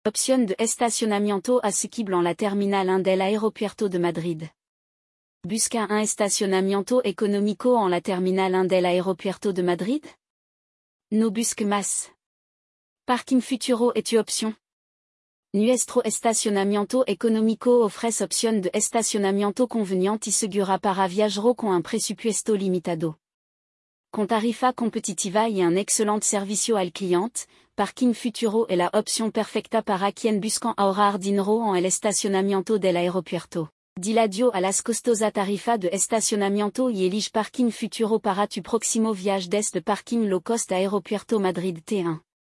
Opción de estacionamiento asequible en la terminal 1 del aeropuerto de Madrid. Busca un estacionamiento económico en la terminal 1 del aeropuerto de Madrid? No busque más. Parking Futuro est une option. Nuestro estacionamiento económico ofrece opción de estacionamiento conveniente y segura para viajeros con un presupuesto limitado. Con tarifa competitiva y un excellent servicio al cliente, Parking Futuro est la opción perfecta para quien buscan ahorrar dinero en el estacionamiento del aeropuerto. Dile adiós a las costosas tarifas de estacionamiento y elige Parking Futuro para tu próximo viaje desde Parking Low Cost Aeropuerto Madrid T1.